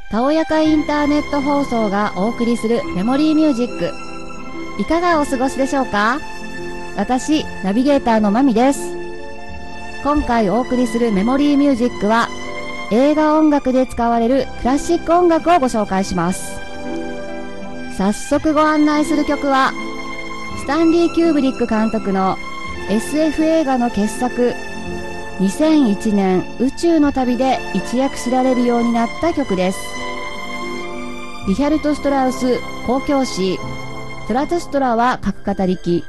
たおやかインターネット放送がお送りするメモリーミュージック、いかがお過ごしでしょうか。私ナビゲーターのまみです。今回お送りするメモリーミュージックは、映画音楽で使われるクラシック音楽をご紹介します。早速ご案内する曲は、スタンリー・キューブリック監督の SF 映画の傑作、2001年宇宙の旅で一躍知られるようになった曲です。リヒャルト・ストラウス交響詩トラトゥストラは角語りき。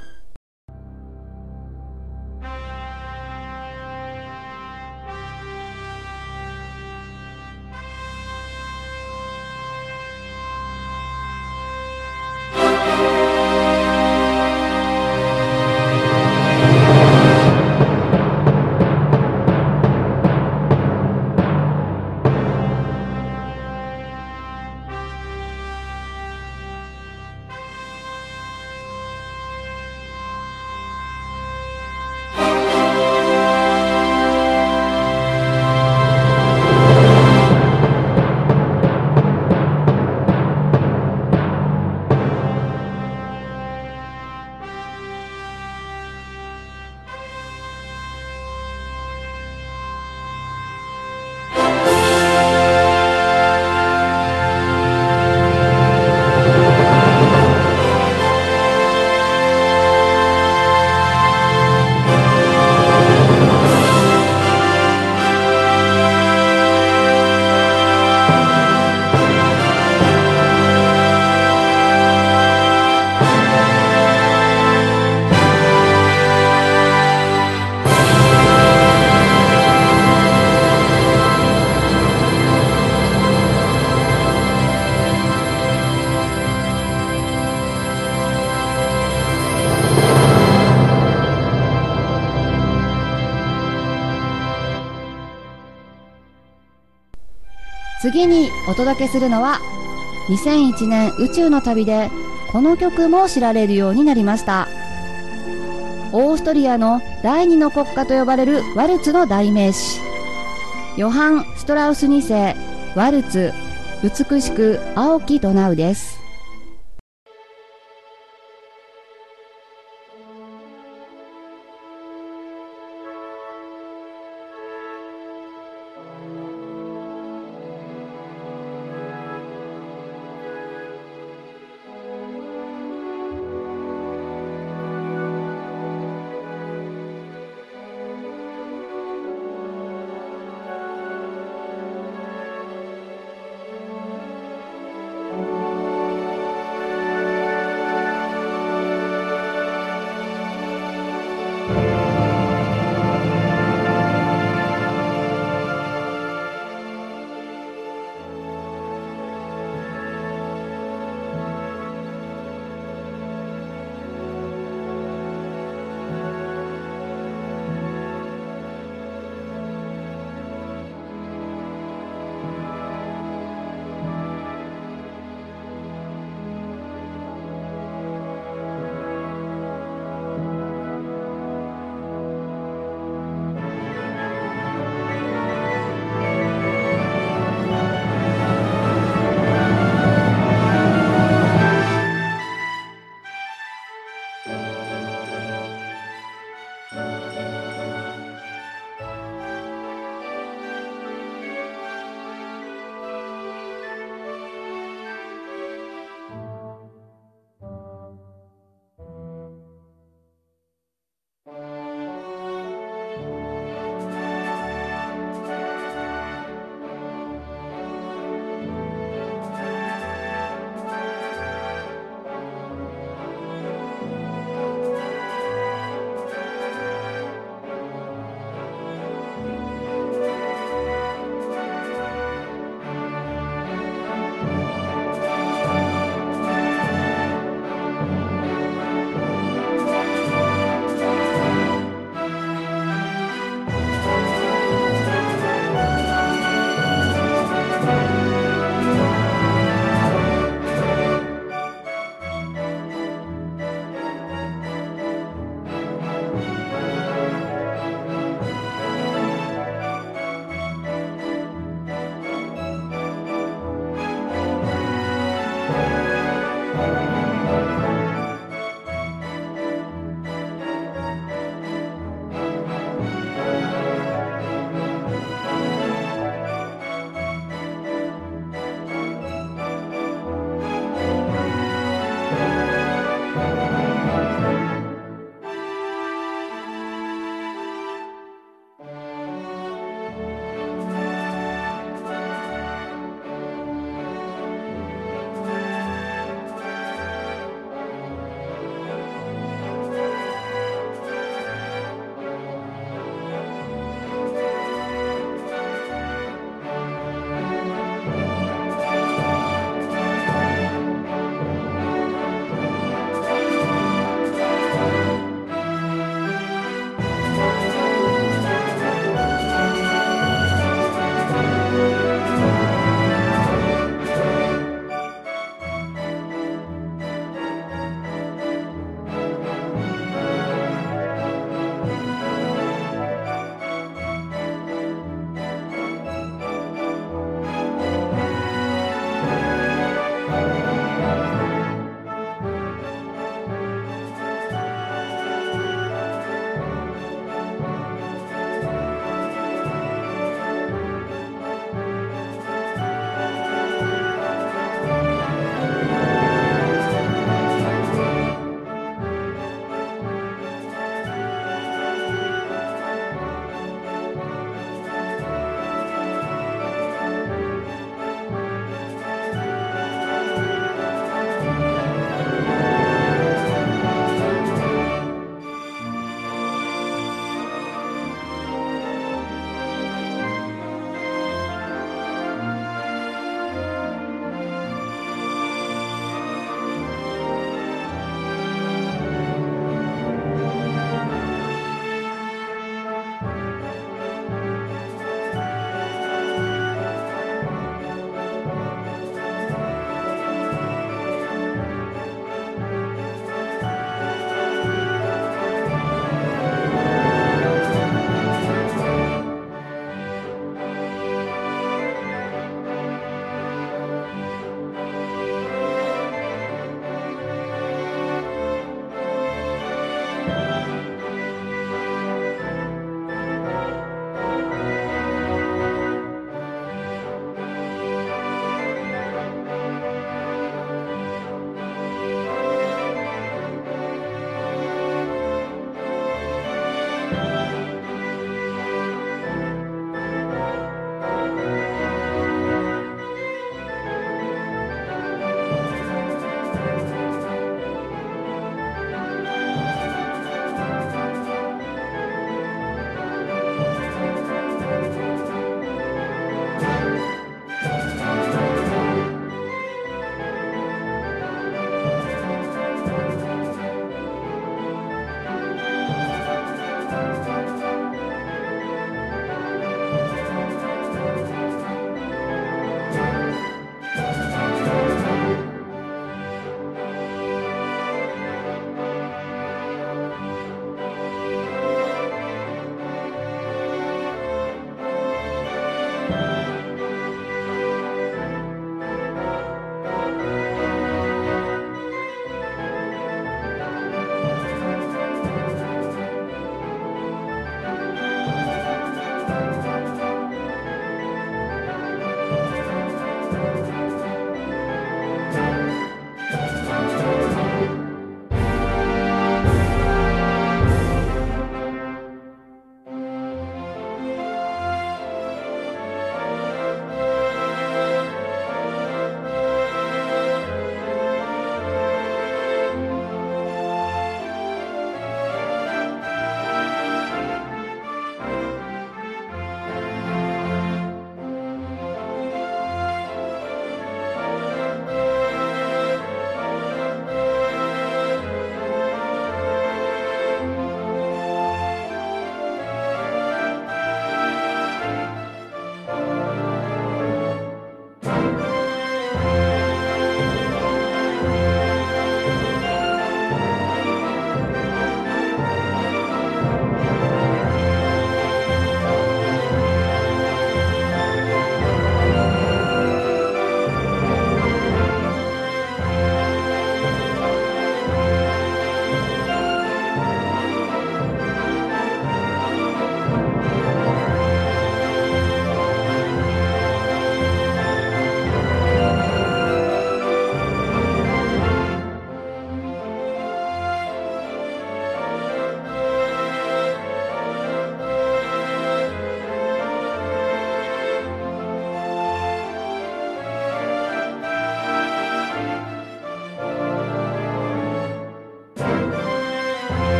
次にお届けするのは、2001年宇宙の旅でこの曲も知られるようになりました。オーストリアの第二の国歌と呼ばれるワルツの代名詞、ヨハン・ストラウス2世ワルツ美しく青きドナウです。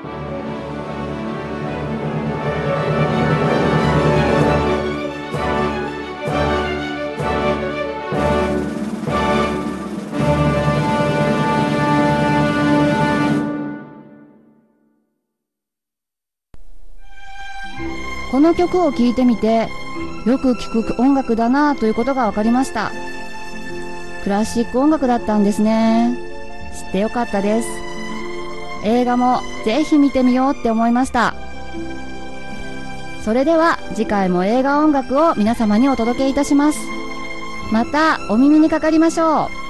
この曲を聴いてみて、よく聴く音楽だなということが分かりました。クラシック音楽だったんですね。知ってよかったです。映画もぜひ見てみようって思いました。それでは次回も映画音楽を皆様にお届けいたします。またお耳にかかりましょう。